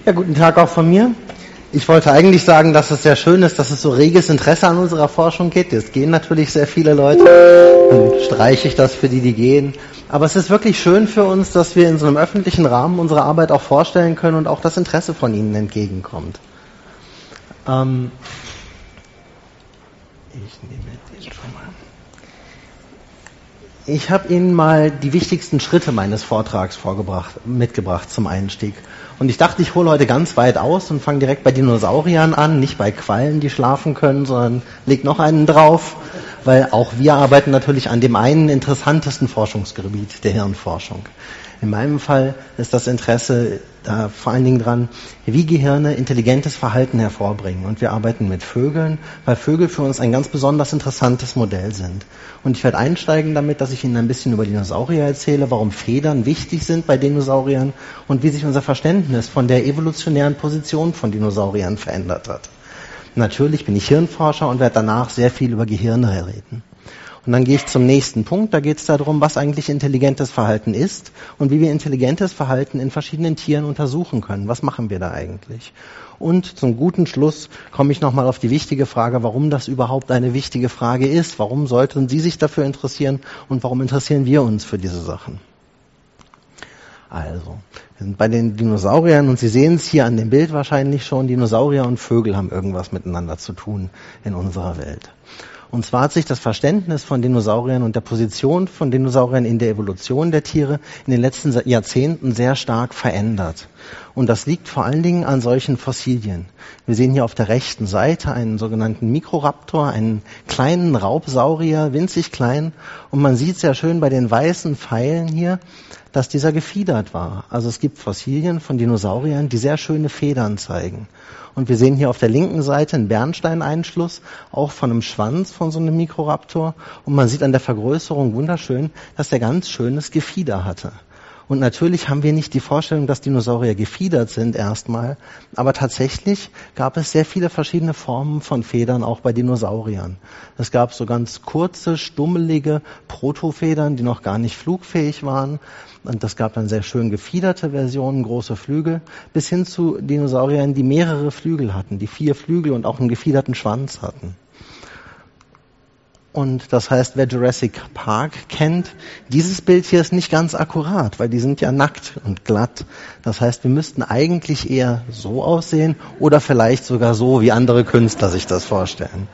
Ja, guten Tag auch von mir. Ich wollte eigentlich sagen, dass es sehr schön ist, dass es so reges Interesse an unserer Forschung gibt. Es gehen natürlich sehr viele Leute, dann streiche ich das für die, die gehen. Aber es ist wirklich schön für uns, dass wir in so einem öffentlichen Rahmen unsere Arbeit auch vorstellen können und auch das Interesse von Ihnen entgegenkommt. Ich nehme den schon mal. Ich habe Ihnen mal die wichtigsten Schritte meines Vortrags mitgebracht zum Einstieg. Und ich dachte, ich hole heute ganz weit aus und fange direkt bei Dinosauriern an, nicht bei Quallen, die schlafen können, sondern leg noch einen drauf, weil auch wir arbeiten natürlich an dem einen interessantesten Forschungsgebiet, der Hirnforschung. In meinem Fall ist das Interesse da vor allen Dingen dran, wie Gehirne intelligentes Verhalten hervorbringen. Und wir arbeiten mit Vögeln, weil Vögel für uns ein ganz besonders interessantes Modell sind. Und ich werde einsteigen damit, dass ich Ihnen ein bisschen über Dinosaurier erzähle, warum Federn wichtig sind bei Dinosauriern und wie sich unser Verständnis von der evolutionären Position von Dinosauriern verändert hat. Natürlich bin ich Hirnforscher und werde danach sehr viel über Gehirne reden. Und dann gehe ich zum nächsten Punkt. Da geht es darum, was eigentlich intelligentes Verhalten ist und wie wir intelligentes Verhalten in verschiedenen Tieren untersuchen können. Was machen wir da eigentlich? Und zum guten Schluss komme ich nochmal auf die wichtige Frage, warum das überhaupt eine wichtige Frage ist. Warum sollten Sie sich dafür interessieren und warum interessieren wir uns für diese Sachen? Also, wir sind bei den Dinosauriern und Sie sehen es hier an dem Bild wahrscheinlich schon, Dinosaurier und Vögel haben irgendwas miteinander zu tun in unserer Welt. Und zwar hat sich das Verständnis von Dinosauriern und der Position von Dinosauriern in der Evolution der Tiere in den letzten Jahrzehnten sehr stark verändert. Und das liegt vor allen Dingen an solchen Fossilien. Wir sehen hier auf der rechten Seite einen sogenannten Mikroraptor, einen kleinen Raubsaurier, winzig klein. Und man sieht sehr schön bei den weißen Pfeilen hier, dass dieser gefiedert war. Also es gibt Fossilien von Dinosauriern, die sehr schöne Federn zeigen. Und wir sehen hier auf der linken Seite einen Bernsteineinschluss, auch von einem Schwanz von so einem Mikroraptor. Und man sieht an der Vergrößerung wunderschön, dass der ganz schönes Gefieder hatte. Und natürlich haben wir nicht die Vorstellung, dass Dinosaurier gefiedert sind erstmal, aber tatsächlich gab es sehr viele verschiedene Formen von Federn auch bei Dinosauriern. Es gab so ganz kurze, stummelige Protofedern, die noch gar nicht flugfähig waren. Und das gab dann sehr schön gefiederte Versionen, große Flügel, bis hin zu Dinosauriern, die mehrere Flügel hatten, die 4 Flügel und auch einen gefiederten Schwanz hatten. Und das heißt, wer Jurassic Park kennt, dieses Bild hier ist nicht ganz akkurat, weil die sind ja nackt und glatt. Das heißt, wir müssten eigentlich eher so aussehen oder vielleicht sogar so, wie andere Künstler sich das vorstellen.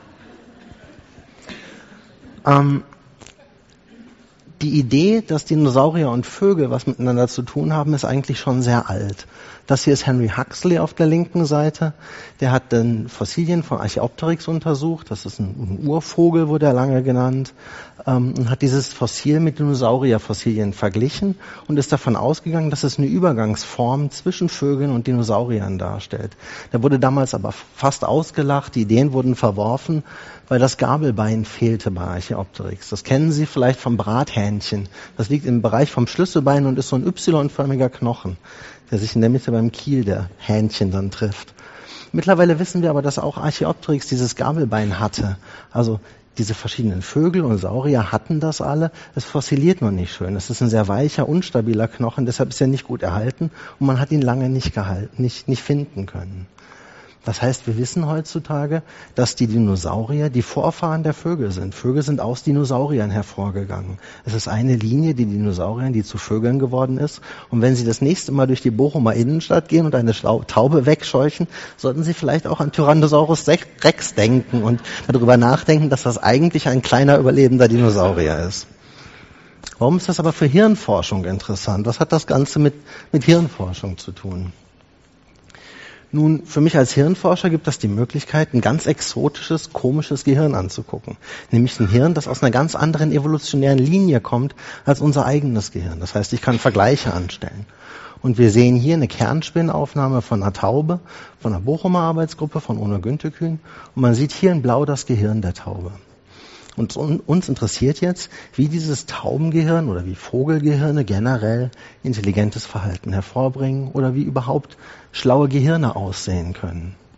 Die Idee, dass Dinosaurier und Vögel was miteinander zu tun haben, ist eigentlich schon sehr alt. Das hier ist Henry Huxley auf der linken Seite. Der hat dann Fossilien von Archaeopteryx untersucht. Das ist ein Urvogel, wurde er lange genannt. Und hat dieses Fossil mit Dinosaurierfossilien verglichen und ist davon ausgegangen, dass es eine Übergangsform zwischen Vögeln und Dinosauriern darstellt. Der wurde damals aber fast ausgelacht. Die Ideen wurden verworfen, weil das Gabelbein fehlte bei Archaeopteryx. Das kennen Sie vielleicht vom Brathähnchen. Das liegt im Bereich vom Schlüsselbein und ist so ein Y-förmiger Knochen, der sich in der Mitte beim Kiel der Hähnchen dann trifft. Mittlerweile wissen wir aber, dass auch Archaeopteryx dieses Gabelbein hatte. Also diese verschiedenen Vögel und Saurier hatten das alle. Es fossiliert noch nicht schön. Es ist ein sehr weicher, unstabiler Knochen, deshalb ist er nicht gut erhalten und man hat ihn lange nicht finden können. Das heißt, wir wissen heutzutage, dass die Dinosaurier die Vorfahren der Vögel sind. Vögel sind aus Dinosauriern hervorgegangen. Es ist eine Linie, die Dinosauriern, die zu Vögeln geworden ist. Und wenn Sie das nächste Mal durch die Bochumer Innenstadt gehen und eine Taube wegscheuchen, sollten Sie vielleicht auch an Tyrannosaurus Rex denken und darüber nachdenken, dass das eigentlich ein kleiner überlebender Dinosaurier ist. Warum ist das aber für Hirnforschung interessant? Was hat das Ganze mit Hirnforschung zu tun? Nun, für mich als Hirnforscher gibt es die Möglichkeit, ein ganz exotisches, komisches Gehirn anzugucken. Nämlich ein Hirn, das aus einer ganz anderen evolutionären Linie kommt als unser eigenes Gehirn. Das heißt, ich kann Vergleiche anstellen. Und wir sehen hier eine Kernspinnaufnahme von einer Taube, von einer Bochumer Arbeitsgruppe, von Onno Güntekühn. Und man sieht hier in Blau das Gehirn der Taube. Und uns interessiert jetzt, wie dieses Taubengehirn oder wie Vogelgehirne generell intelligentes Verhalten hervorbringen oder wie überhaupt schlaue Gehirne aussehen können.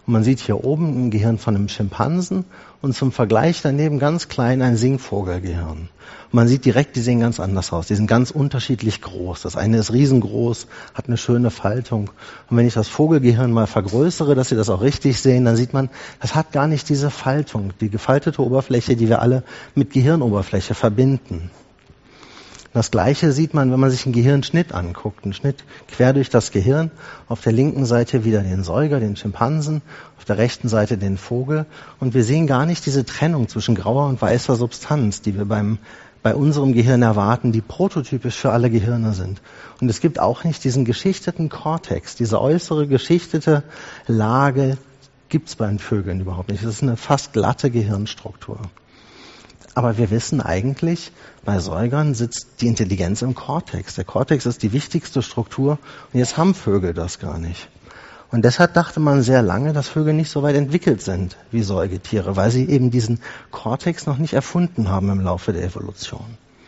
Und man sieht hier oben ein Gehirn von einem Schimpansen und zum Vergleich daneben ganz klein ein Singvogelgehirn. Und man sieht direkt, die sehen ganz anders aus. Die sind ganz unterschiedlich groß. Das eine ist riesengroß, hat eine schöne Faltung. Und wenn ich das Vogelgehirn mal vergrößere, dass Sie das auch richtig sehen, dann sieht man, das hat gar nicht diese Faltung, die gefaltete Oberfläche, die wir alle mit Gehirnoberfläche verbinden. Das Gleiche sieht man, wenn man sich einen Gehirnschnitt anguckt. Einen Schnitt quer durch das Gehirn. Auf der linken Seite wieder den Säuger, den Schimpansen. Auf der rechten Seite den Vogel. Und wir sehen gar nicht diese Trennung zwischen grauer und weißer Substanz, die wir bei unserem Gehirn erwarten, die prototypisch für alle Gehirne sind. Und es gibt auch nicht diesen geschichteten Kortex. Diese äußere geschichtete Lage gibt es bei den Vögeln überhaupt nicht. Das ist eine fast glatte Gehirnstruktur. Aber wir wissen eigentlich, bei Säugern sitzt die Intelligenz im Kortex. Der Kortex ist die wichtigste Struktur und jetzt haben Vögel das gar nicht. Und deshalb dachte man sehr lange, dass Vögel nicht so weit entwickelt sind wie Säugetiere, weil sie eben diesen Kortex noch nicht erfunden haben im Laufe der Evolution.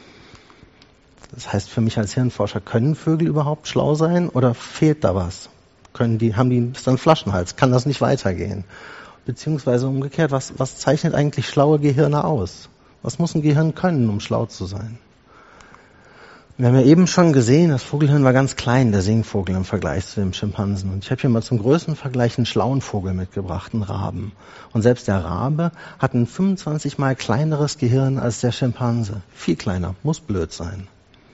Das heißt für mich als Hirnforscher, können Vögel überhaupt schlau sein oder fehlt da was? Haben die dann einen Flaschenhals? Kann das nicht weitergehen? Beziehungsweise umgekehrt, was zeichnet eigentlich schlaue Gehirne aus? Was muss ein Gehirn können, um schlau zu sein? Wir haben ja eben schon gesehen, das Vogelhirn war ganz klein, der Singvogel im Vergleich zu dem Schimpansen. Und ich habe hier mal zum größten Vergleich einen schlauen Vogel mitgebracht, einen Raben. Und selbst der Rabe hat ein 25 mal kleineres Gehirn als der Schimpanse. Viel kleiner, muss blöd sein.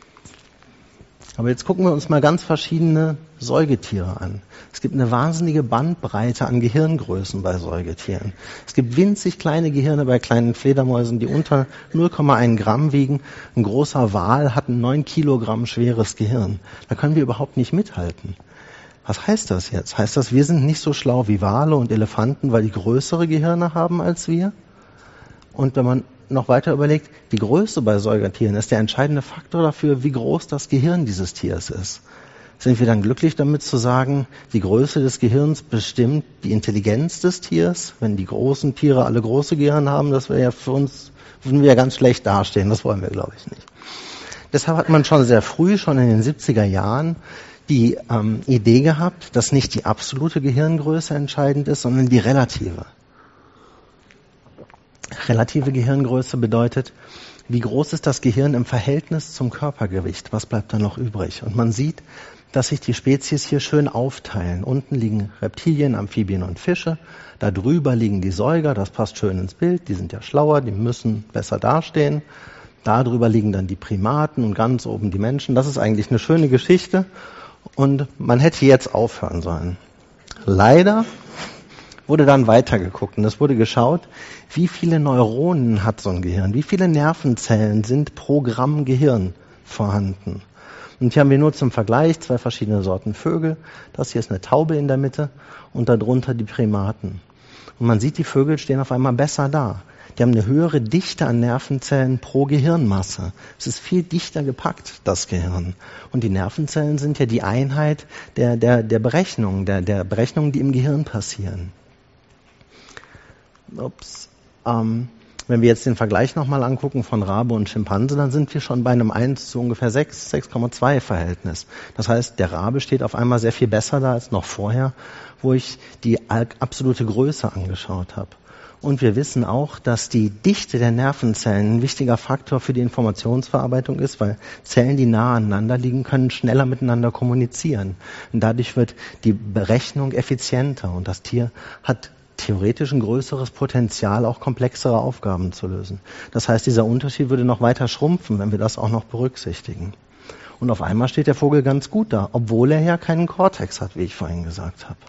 Aber jetzt gucken wir uns mal ganz verschiedene Säugetiere an. Es gibt eine wahnsinnige Bandbreite an Gehirngrößen bei Säugetieren. Es gibt winzig kleine Gehirne bei kleinen Fledermäusen, die unter 0,1 Gramm wiegen. Ein großer Wal hat ein 9 Kilogramm schweres Gehirn. Da können wir überhaupt nicht mithalten. Was heißt das jetzt? Heißt das, wir sind nicht so schlau wie Wale und Elefanten, weil die größere Gehirne haben als wir? Und wenn man noch weiter überlegt, die Größe bei Säugetieren ist der entscheidende Faktor dafür, wie groß das Gehirn dieses Tiers ist. Sind wir dann glücklich damit zu sagen, die Größe des Gehirns bestimmt die Intelligenz des Tiers? Wenn die großen Tiere alle große Gehirne haben, das wäre ja für uns, würden wir ja ganz schlecht dastehen. Das wollen wir, glaube ich, nicht. Deshalb hat man schon sehr früh, schon in den 70er Jahren, die Idee gehabt, dass nicht die absolute Gehirngröße entscheidend ist, sondern die relative. Relative Gehirngröße bedeutet, wie groß ist das Gehirn im Verhältnis zum Körpergewicht? Was bleibt da noch übrig? Und man sieht, dass sich die Spezies hier schön aufteilen. Unten liegen Reptilien, Amphibien und Fische. Da drüber liegen die Säuger, das passt schön ins Bild. Die sind ja schlauer, die müssen besser dastehen. Da drüber liegen dann die Primaten und ganz oben die Menschen. Das ist eigentlich eine schöne Geschichte. Und man hätte jetzt aufhören sollen. Leider wurde dann weitergeguckt und es wurde geschaut, wie viele Neuronen hat so ein Gehirn, wie viele Nervenzellen sind pro Gramm Gehirn vorhanden. Und hier haben wir nur zum Vergleich 2 verschiedene Sorten Vögel. Das hier ist eine Taube in der Mitte und darunter die Primaten. Und man sieht, die Vögel stehen auf einmal besser da. Die haben eine höhere Dichte an Nervenzellen pro Gehirnmasse. Es ist viel dichter gepackt, das Gehirn. Und die Nervenzellen sind ja die Einheit der Berechnungen, der Berechnungen, die im Gehirn passieren. Wenn wir jetzt den Vergleich nochmal angucken von Rabe und Schimpanse, dann sind wir schon bei einem 1 zu ungefähr 6,2 Verhältnis. Das heißt, der Rabe steht auf einmal sehr viel besser da als noch vorher, wo ich die absolute Größe angeschaut habe. Und wir wissen auch, dass die Dichte der Nervenzellen ein wichtiger Faktor für die Informationsverarbeitung ist, weil Zellen, die nah aneinander liegen, können schneller miteinander kommunizieren. Und dadurch wird die Berechnung effizienter und das Tier hat theoretisch ein größeres Potenzial, auch komplexere Aufgaben zu lösen. Das heißt, dieser Unterschied würde noch weiter schrumpfen, wenn wir das auch noch berücksichtigen. Und auf einmal steht der Vogel ganz gut da, obwohl er ja keinen Kortex hat, wie ich vorhin gesagt habe.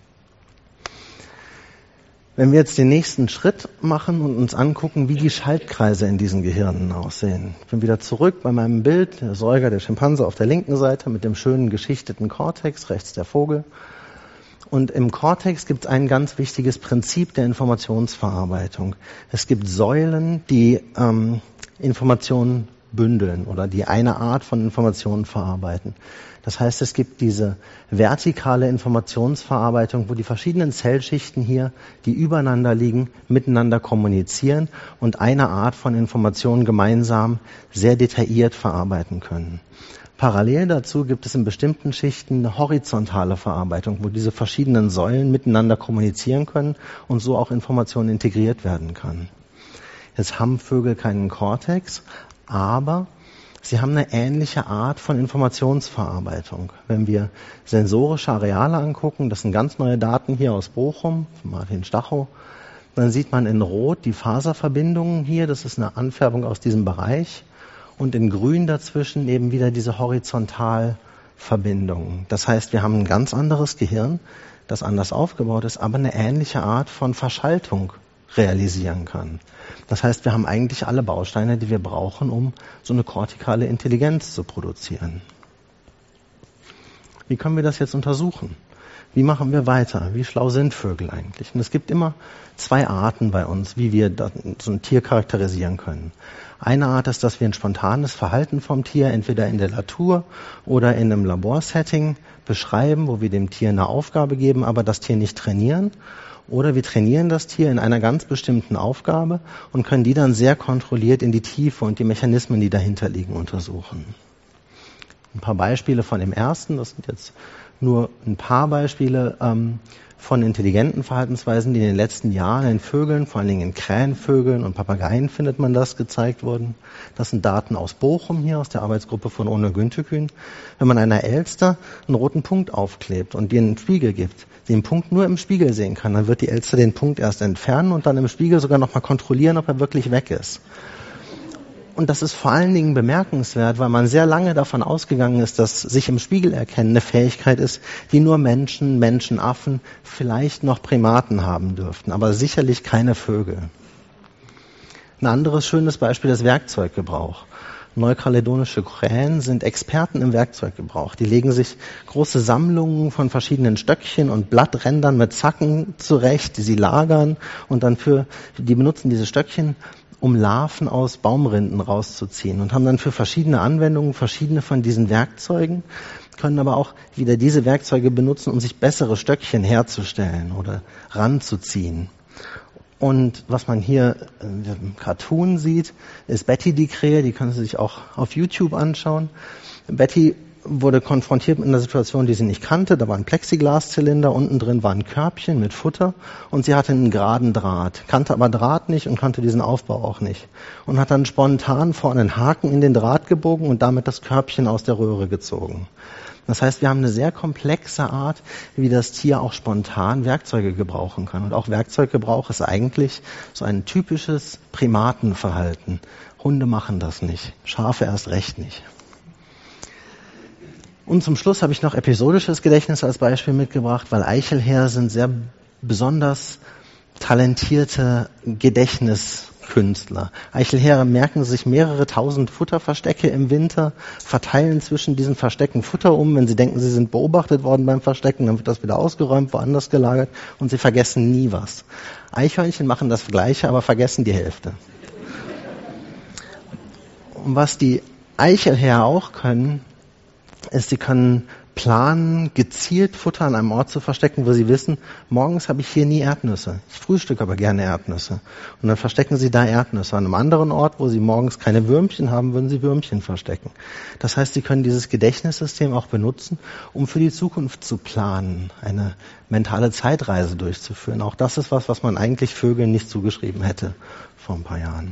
Wenn wir jetzt den nächsten Schritt machen und uns angucken, wie die Schaltkreise in diesen Gehirnen aussehen. Ich bin wieder zurück bei meinem Bild, der Säuger, der Schimpanse auf der linken Seite mit dem schönen geschichteten Kortex, rechts der Vogel. Und im Kortex gibt es ein ganz wichtiges Prinzip der Informationsverarbeitung. Es gibt Säulen, die Informationen bündeln oder die eine Art von Informationen verarbeiten. Das heißt, es gibt diese vertikale Informationsverarbeitung, wo die verschiedenen Zellschichten hier, die übereinander liegen, miteinander kommunizieren und eine Art von Informationen gemeinsam sehr detailliert verarbeiten können. Parallel dazu gibt es in bestimmten Schichten eine horizontale Verarbeitung, wo diese verschiedenen Säulen miteinander kommunizieren können und so auch Informationen integriert werden kann. Jetzt haben Vögel keinen Kortex, aber sie haben eine ähnliche Art von Informationsverarbeitung. Wenn wir sensorische Areale angucken, das sind ganz neue Daten hier aus Bochum, von Martin Stachow, dann sieht man in Rot die Faserverbindungen hier, das ist eine Anfärbung aus diesem Bereich. Und in Grün dazwischen eben wieder diese Horizontalverbindungen. Das heißt, wir haben ein ganz anderes Gehirn, das anders aufgebaut ist, aber eine ähnliche Art von Verschaltung realisieren kann. Das heißt, wir haben eigentlich alle Bausteine, die wir brauchen, um so eine kortikale Intelligenz zu produzieren. Wie können wir das jetzt untersuchen? Wie machen wir weiter? Wie schlau sind Vögel eigentlich? Und es gibt immer zwei Arten bei uns, wie wir so ein Tier charakterisieren können. Eine Art ist, dass wir ein spontanes Verhalten vom Tier entweder in der Natur oder in einem Laborsetting beschreiben, wo wir dem Tier eine Aufgabe geben, aber das Tier nicht trainieren. Oder wir trainieren das Tier in einer ganz bestimmten Aufgabe und können die dann sehr kontrolliert in die Tiefe und die Mechanismen, die dahinter liegen, untersuchen. Ein paar Beispiele von dem ersten, das sind jetzt nur ein paar Beispiele von intelligenten Verhaltensweisen, die in den letzten Jahren in Vögeln, vor allen Dingen in Krähenvögeln und Papageien findet man das, gezeigt wurden. Das sind Daten aus Bochum hier, aus der Arbeitsgruppe von Onur Güntekin. Wenn man einer Elster einen roten Punkt aufklebt und ihr einen Spiegel gibt, die den Punkt nur im Spiegel sehen kann, dann wird die Elster den Punkt erst entfernen und dann im Spiegel sogar nochmal kontrollieren, ob er wirklich weg ist. Und das ist vor allen Dingen bemerkenswert, weil man sehr lange davon ausgegangen ist, dass sich im Spiegel erkennen eine Fähigkeit ist, die nur Menschen, Menschenaffen, vielleicht noch Primaten haben dürften, aber sicherlich keine Vögel. Ein anderes schönes Beispiel ist Werkzeuggebrauch. Neukaledonische Krähen sind Experten im Werkzeuggebrauch. Die legen sich große Sammlungen von verschiedenen Stöckchen und Blatträndern mit Zacken zurecht, die sie lagern und dann die benutzen diese Stöckchen, um Larven aus Baumrinden rauszuziehen und haben dann für verschiedene Anwendungen verschiedene von diesen Werkzeugen, können aber auch wieder diese Werkzeuge benutzen, um sich bessere Stöckchen herzustellen oder ranzuziehen. Und was man hier im Cartoon sieht, ist Betty die Krähe, die können Sie sich auch auf YouTube anschauen. Betty wurde konfrontiert mit einer Situation, die sie nicht kannte. Da war ein Plexiglaszylinder, unten drin war ein Körbchen mit Futter und sie hatte einen geraden Draht, kannte aber Draht nicht und kannte diesen Aufbau auch nicht. Und hat dann spontan vorne einen Haken in den Draht gebogen und damit das Körbchen aus der Röhre gezogen. Das heißt, wir haben eine sehr komplexe Art, wie das Tier auch spontan Werkzeuge gebrauchen kann. Und auch Werkzeuggebrauch ist eigentlich so ein typisches Primatenverhalten. Hunde machen das nicht, Schafe erst recht nicht. Und zum Schluss habe ich noch episodisches Gedächtnis als Beispiel mitgebracht, weil Eichelhäher sind sehr besonders talentierte Gedächtniskünstler. Eichelhäher merken sich mehrere tausend Futterverstecke im Winter, verteilen zwischen diesen Verstecken Futter um. Wenn sie denken, sie sind beobachtet worden beim Verstecken, dann wird das wieder ausgeräumt, woanders gelagert und sie vergessen nie was. Eichhörnchen machen das Gleiche, aber vergessen die Hälfte. Und was die Eichelhäher auch können, ist, sie können planen, gezielt Futter an einem Ort zu verstecken, wo sie wissen, morgens habe ich hier nie Erdnüsse. Ich frühstücke aber gerne Erdnüsse. Und dann verstecken sie da Erdnüsse. An einem anderen Ort, wo sie morgens keine Würmchen haben, würden sie Würmchen verstecken. Das heißt, sie können dieses Gedächtnissystem auch benutzen, um für die Zukunft zu planen, eine mentale Zeitreise durchzuführen. Auch das ist was man eigentlich Vögeln nicht zugeschrieben hätte vor ein paar Jahren.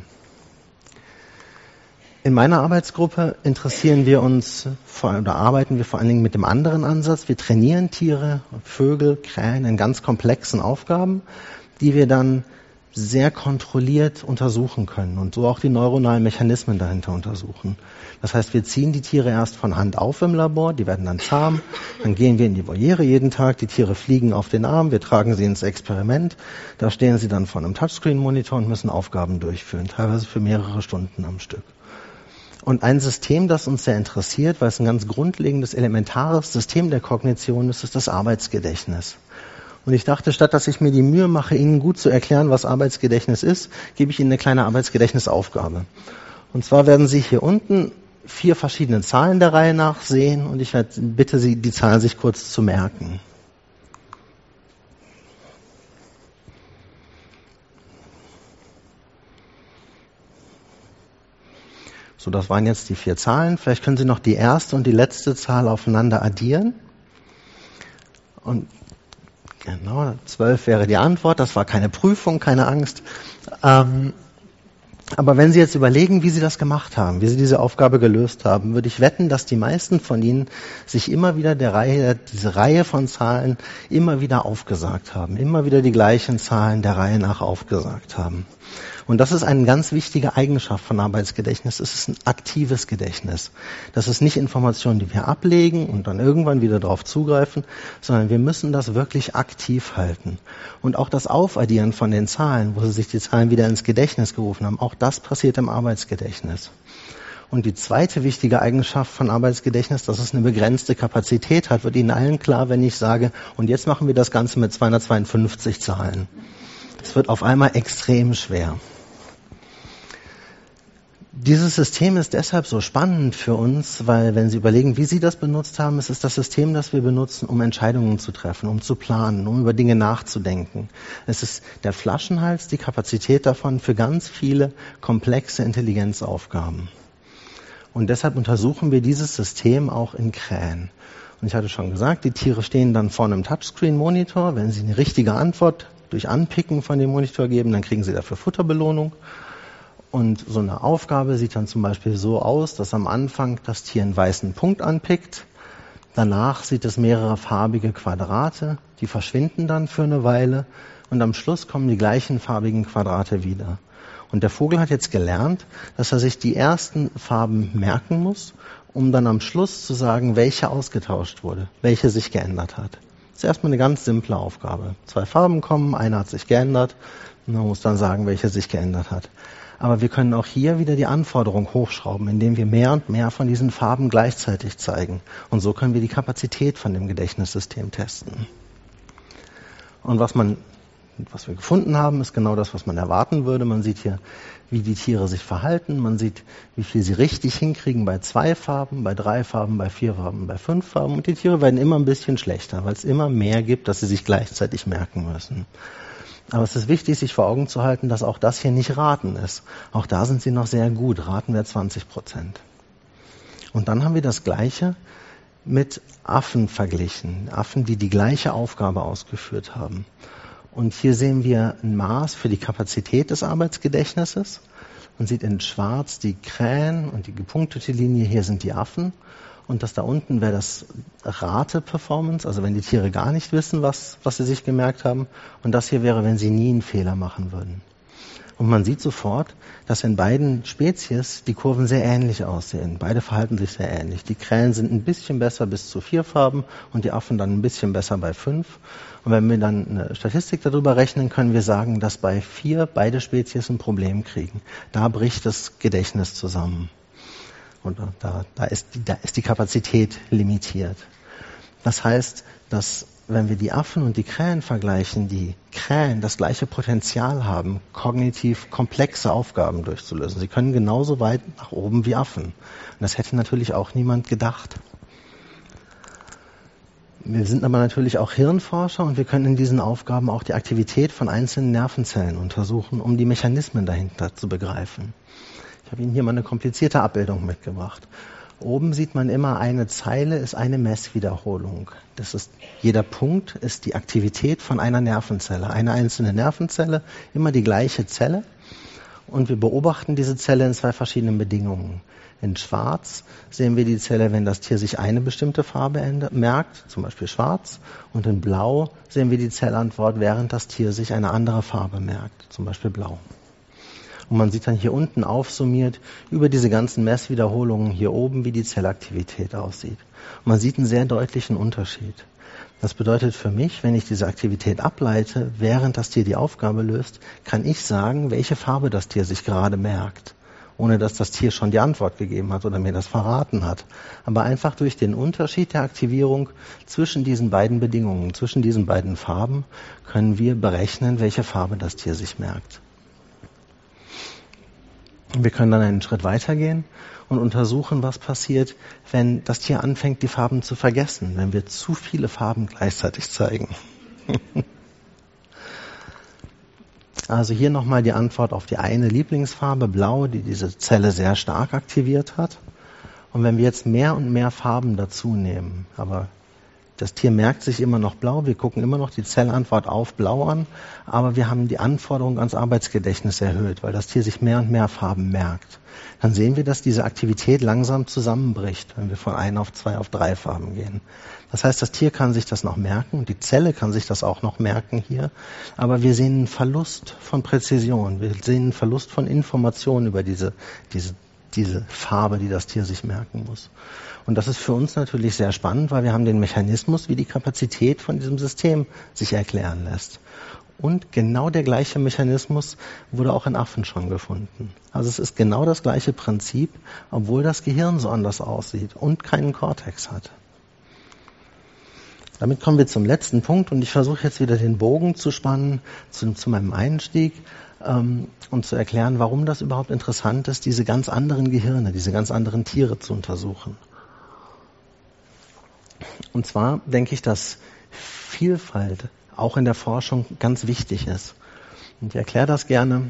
In meiner Arbeitsgruppe arbeiten wir vor allen Dingen mit dem anderen Ansatz. Wir trainieren Tiere, Vögel, Krähen in ganz komplexen Aufgaben, die wir dann sehr kontrolliert untersuchen können und so auch die neuronalen Mechanismen dahinter untersuchen. Das heißt, wir ziehen die Tiere erst von Hand auf im Labor, die werden dann zahm, dann gehen wir in die Voliere jeden Tag, die Tiere fliegen auf den Arm, wir tragen sie ins Experiment, da stehen sie dann vor einem Touchscreen-Monitor und müssen Aufgaben durchführen, teilweise für mehrere Stunden am Stück. Und ein System, das uns sehr interessiert, weil es ein ganz grundlegendes, elementares System der Kognition ist, ist das Arbeitsgedächtnis. Und ich dachte, statt dass ich mir die Mühe mache, Ihnen gut zu erklären, was Arbeitsgedächtnis ist, gebe ich Ihnen eine kleine Arbeitsgedächtnisaufgabe. Und zwar werden Sie hier unten 4 verschiedene Zahlen der Reihe nach sehen und ich bitte Sie, die Zahlen sich kurz zu merken. So, das waren jetzt die 4 Zahlen. Vielleicht können Sie noch die erste und die letzte Zahl aufeinander addieren. Und genau, 12 wäre die Antwort. Das war keine Prüfung, keine Angst. Aber wenn Sie jetzt überlegen, wie Sie das gemacht haben, wie Sie diese Aufgabe gelöst haben, würde ich wetten, dass die meisten von Ihnen sich immer wieder diese Reihe von Zahlen immer wieder aufgesagt haben, immer wieder die gleichen Zahlen der Reihe nach aufgesagt haben. Und das ist eine ganz wichtige Eigenschaft von Arbeitsgedächtnis. Es ist ein aktives Gedächtnis. Das ist nicht Informationen, die wir ablegen und dann irgendwann wieder darauf zugreifen, sondern wir müssen das wirklich aktiv halten. Und auch das Aufaddieren von den Zahlen, wo Sie sich die Zahlen wieder ins Gedächtnis gerufen haben, auch das passiert im Arbeitsgedächtnis. Und die zweite wichtige Eigenschaft von Arbeitsgedächtnis, dass es eine begrenzte Kapazität hat, wird Ihnen allen klar, wenn ich sage, und jetzt machen wir das Ganze mit 252 Zahlen. Es wird auf einmal extrem schwer. Dieses System ist deshalb so spannend für uns, weil wenn Sie überlegen, wie Sie das benutzt haben, es ist das System, das wir benutzen, um Entscheidungen zu treffen, um zu planen, um über Dinge nachzudenken. Es ist der Flaschenhals, die Kapazität davon für ganz viele komplexe Intelligenzaufgaben. Und deshalb untersuchen wir dieses System auch in Krähen. Und ich hatte schon gesagt, die Tiere stehen dann vor einem Touchscreen-Monitor. Wenn Sie eine richtige Antwort durch Anpicken von dem Monitor geben, dann kriegen Sie dafür Futterbelohnung. Und so eine Aufgabe sieht dann zum Beispiel so aus, dass am Anfang das Tier einen weißen Punkt anpickt. Danach sieht es mehrere farbige Quadrate, die verschwinden dann für eine Weile. Und am Schluss kommen die gleichen farbigen Quadrate wieder. Und der Vogel hat jetzt gelernt, dass er sich die ersten Farben merken muss, um dann am Schluss zu sagen, welche ausgetauscht wurde, welche sich geändert hat. Das ist erstmal eine ganz simple Aufgabe. 2 Farben kommen, eine hat sich geändert. Und man muss dann sagen, welche sich geändert hat. Aber wir können auch hier wieder die Anforderung hochschrauben, indem wir mehr und mehr von diesen Farben gleichzeitig zeigen. Und so können wir die Kapazität von dem Gedächtnissystem testen. Und was wir gefunden haben, ist genau das, was man erwarten würde. Man sieht hier, wie die Tiere sich verhalten. Man sieht, wie viel sie richtig hinkriegen bei 2 Farben, bei 3 Farben, bei 4 Farben, bei 5 Farben. Und die Tiere werden immer ein bisschen schlechter, weil es immer mehr gibt, dass sie sich gleichzeitig merken müssen. Aber es ist wichtig, sich vor Augen zu halten, dass auch das hier nicht Raten ist. Auch da sind sie noch sehr gut. Raten wäre 20%. Und dann haben wir das Gleiche mit Affen verglichen. Affen, die die gleiche Aufgabe ausgeführt haben. Und hier sehen wir ein Maß für die Kapazität des Arbeitsgedächtnisses. Man sieht in Schwarz die Krähen und die gepunktete Linie, hier sind die Affen. Und das da unten wäre das Rate-Performance, also wenn die Tiere gar nicht wissen, was sie sich gemerkt haben. Und das hier wäre, wenn sie nie einen Fehler machen würden. Und man sieht sofort, dass in beiden Spezies die Kurven sehr ähnlich aussehen. Beide verhalten sich sehr ähnlich. Die Krähen sind ein bisschen besser bis zu 4 Farben und die Affen dann ein bisschen besser bei 5. Und wenn wir dann eine Statistik darüber rechnen, können wir sagen, dass bei 4 beide Spezies ein Problem kriegen. Da bricht das Gedächtnis zusammen. Und da ist die Kapazität limitiert. Das heißt, dass wenn wir die Affen und die Krähen vergleichen, die Krähen das gleiche Potenzial haben, kognitiv komplexe Aufgaben durchzulösen. Sie können genauso weit nach oben wie Affen. Und das hätte natürlich auch niemand gedacht. Wir sind aber natürlich auch Hirnforscher und wir können in diesen Aufgaben auch die Aktivität von einzelnen Nervenzellen untersuchen, um die Mechanismen dahinter zu begreifen. Ich habe Ihnen hier mal eine komplizierte Abbildung mitgebracht. Oben sieht man immer, eine Zeile ist eine Messwiederholung. Jeder Punkt ist die Aktivität von einer Nervenzelle. Eine einzelne Nervenzelle, immer die gleiche Zelle. Und wir beobachten diese Zelle in 2 verschiedenen Bedingungen. In Schwarz sehen wir die Zelle, wenn das Tier sich eine bestimmte Farbe merkt, zum Beispiel schwarz. Und in Blau sehen wir die Zellantwort, während das Tier sich eine andere Farbe merkt, zum Beispiel blau. Und man sieht dann hier unten aufsummiert über diese ganzen Messwiederholungen hier oben, wie die Zellaktivität aussieht. Und man sieht einen sehr deutlichen Unterschied. Das bedeutet für mich, wenn ich diese Aktivität ableite, während das Tier die Aufgabe löst, kann ich sagen, welche Farbe das Tier sich gerade merkt, ohne dass das Tier schon die Antwort gegeben hat oder mir das verraten hat. Aber einfach durch den Unterschied der Aktivierung zwischen diesen beiden Bedingungen, zwischen diesen beiden Farben, können wir berechnen, welche Farbe das Tier sich merkt. Wir können dann einen Schritt weitergehen und untersuchen, was passiert, wenn das Tier anfängt, die Farben zu vergessen, wenn wir zu viele Farben gleichzeitig zeigen. Also hier nochmal die Antwort auf die eine Lieblingsfarbe, Blau, die diese Zelle sehr stark aktiviert hat. Und wenn wir jetzt mehr und mehr Farben dazu nehmen, aber das Tier merkt sich immer noch Blau, wir gucken immer noch die Zellantwort auf Blau an, aber wir haben die Anforderung ans Arbeitsgedächtnis erhöht, weil das Tier sich mehr und mehr Farben merkt. Dann sehen wir, dass diese Aktivität langsam zusammenbricht, wenn wir von 1 auf 2 auf 3 Farben gehen. Das heißt, das Tier kann sich das noch merken und die Zelle kann sich das auch noch merken hier, aber wir sehen einen Verlust von Präzision, wir sehen einen Verlust von Informationen über diese Farbe, die das Tier sich merken muss. Und das ist für uns natürlich sehr spannend, weil wir haben den Mechanismus, wie die Kapazität von diesem System sich erklären lässt. Und genau der gleiche Mechanismus wurde auch in Affen schon gefunden. Also es ist genau das gleiche Prinzip, obwohl das Gehirn so anders aussieht und keinen Kortex hat. Damit kommen wir zum letzten Punkt und ich versuche jetzt wieder den Bogen zu spannen zu meinem Einstieg und zu erklären, warum das überhaupt interessant ist, diese ganz anderen Gehirne, diese ganz anderen Tiere zu untersuchen. Und zwar denke ich, dass Vielfalt auch in der Forschung ganz wichtig ist. Und ich erkläre das gerne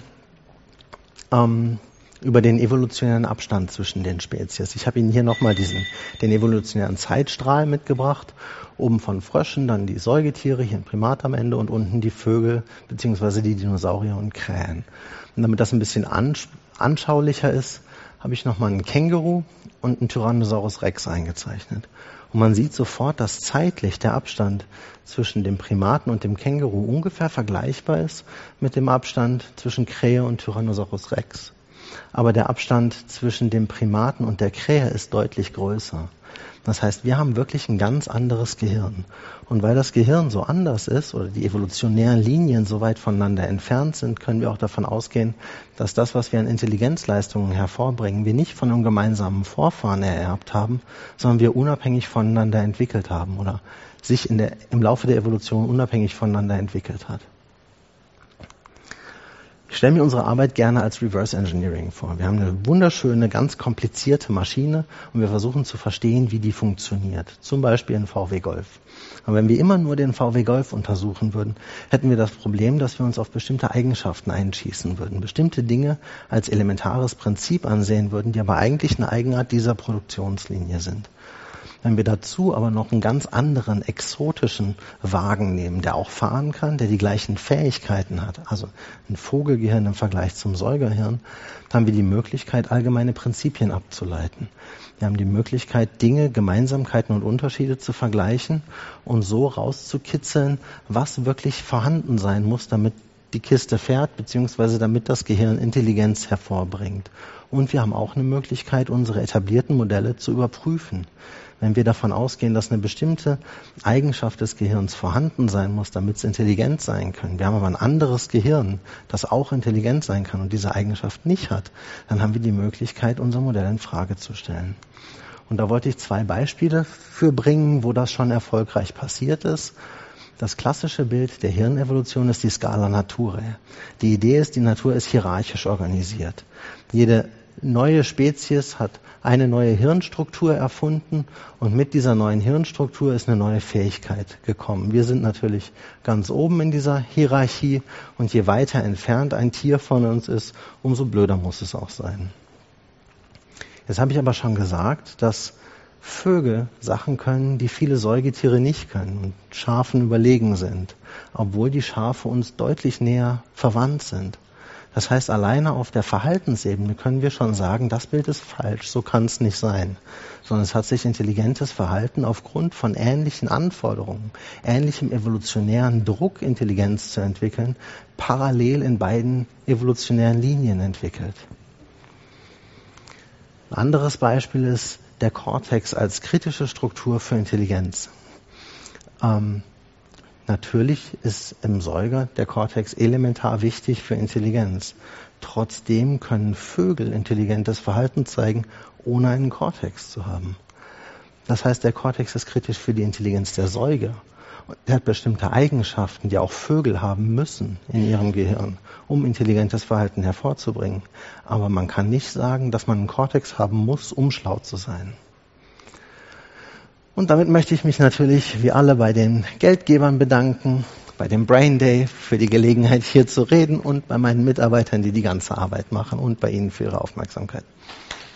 über den evolutionären Abstand zwischen den Spezies. Ich habe Ihnen hier nochmal den evolutionären Zeitstrahl mitgebracht. Oben von Fröschen, dann die Säugetiere, hier ein Primat am Ende und unten die Vögel bzw. die Dinosaurier und Krähen. Und damit das ein bisschen anschaulicher ist, habe ich nochmal einen Känguru und einen Tyrannosaurus Rex eingezeichnet. Und man sieht sofort, dass zeitlich der Abstand zwischen dem Primaten und dem Känguru ungefähr vergleichbar ist mit dem Abstand zwischen Krähe und Tyrannosaurus Rex. Aber der Abstand zwischen dem Primaten und der Krähe ist deutlich größer. Das heißt, wir haben wirklich ein ganz anderes Gehirn. Und weil das Gehirn so anders ist oder die evolutionären Linien so weit voneinander entfernt sind, können wir auch davon ausgehen, dass das, was wir an Intelligenzleistungen hervorbringen, wir nicht von einem gemeinsamen Vorfahren ererbt haben, sondern wir unabhängig voneinander entwickelt haben oder sich im Laufe der Evolution unabhängig voneinander entwickelt hat. Ich stelle mir unsere Arbeit gerne als Reverse Engineering vor. Wir haben eine wunderschöne, ganz komplizierte Maschine und wir versuchen zu verstehen, wie die funktioniert. Zum Beispiel ein VW Golf. Aber wenn wir immer nur den VW Golf untersuchen würden, hätten wir das Problem, dass wir uns auf bestimmte Eigenschaften einschießen würden, bestimmte Dinge als elementares Prinzip ansehen würden, die aber eigentlich eine Eigenart dieser Produktionslinie sind. Wenn wir dazu aber noch einen ganz anderen, exotischen Wagen nehmen, der auch fahren kann, der die gleichen Fähigkeiten hat, also ein Vogelgehirn im Vergleich zum Säugerhirn, haben wir die Möglichkeit, allgemeine Prinzipien abzuleiten. Wir haben die Möglichkeit, Dinge, Gemeinsamkeiten und Unterschiede zu vergleichen und so rauszukitzeln, was wirklich vorhanden sein muss, damit die Kiste fährt, beziehungsweise damit das Gehirn Intelligenz hervorbringt. Und wir haben auch eine Möglichkeit, unsere etablierten Modelle zu überprüfen. Wenn wir davon ausgehen, dass eine bestimmte Eigenschaft des Gehirns vorhanden sein muss, damit es intelligent sein kann. Wir haben aber ein anderes Gehirn, das auch intelligent sein kann und diese Eigenschaft nicht hat, dann haben wir die Möglichkeit, unser Modell in Frage zu stellen. Und da wollte ich 2 Beispiele für bringen, wo das schon erfolgreich passiert ist. Das klassische Bild der Hirnevolution ist die Scala Naturae. Die Idee ist, die Natur ist hierarchisch organisiert. Jede neue Spezies hat eine neue Hirnstruktur erfunden und mit dieser neuen Hirnstruktur ist eine neue Fähigkeit gekommen. Wir sind natürlich ganz oben in dieser Hierarchie und je weiter entfernt ein Tier von uns ist, umso blöder muss es auch sein. Jetzt habe ich aber schon gesagt, dass Vögel Sachen können, die viele Säugetiere nicht können und Schafen überlegen sind, obwohl die Schafe uns deutlich näher verwandt sind. Das heißt, alleine auf der Verhaltensebene können wir schon sagen, das Bild ist falsch, so kann es nicht sein. Sondern es hat sich intelligentes Verhalten aufgrund von ähnlichen Anforderungen, ähnlichem evolutionären Druck, Intelligenz zu entwickeln, parallel in beiden evolutionären Linien entwickelt. Ein anderes Beispiel ist der Kortex als kritische Struktur für Intelligenz. Natürlich ist im Säuger der Kortex elementar wichtig für Intelligenz. Trotzdem können Vögel intelligentes Verhalten zeigen, ohne einen Kortex zu haben. Das heißt, der Kortex ist kritisch für die Intelligenz der Säuger. Er hat bestimmte Eigenschaften, die auch Vögel haben müssen in ihrem Gehirn, um intelligentes Verhalten hervorzubringen. Aber man kann nicht sagen, dass man einen Kortex haben muss, um schlau zu sein. Und damit möchte ich mich natürlich wie alle bei den Geldgebern bedanken, bei dem Brain Day für die Gelegenheit, hier zu reden und bei meinen Mitarbeitern, die die ganze Arbeit machen und bei Ihnen für Ihre Aufmerksamkeit.